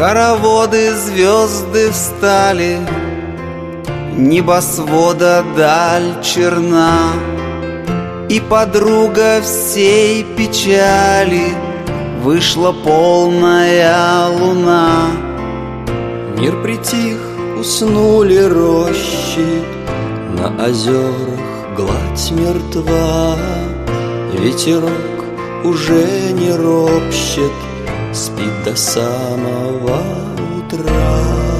Хороводы, звезды встали, небосвода даль черна, и подруга всей печали вышла полная луна. Мир притих, уснули рощи, на озерах гладь мертва. Ветерок уже не ропщет, спит до самого утра.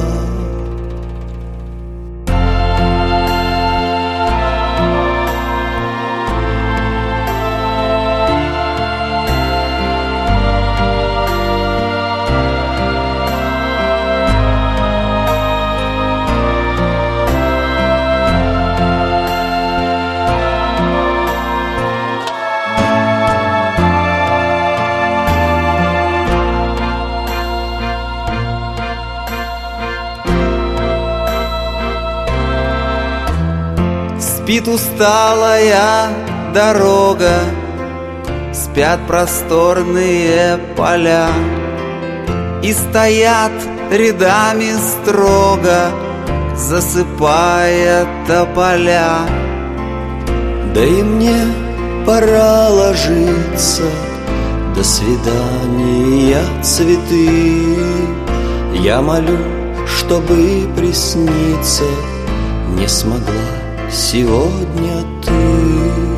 Спит усталая дорога, спят просторные поля, и стоят рядами строго, засыпая тополя. Да и мне пора ложиться, до свидания, цветы. Я молю, чтобы присниться не смогла сегодня ты.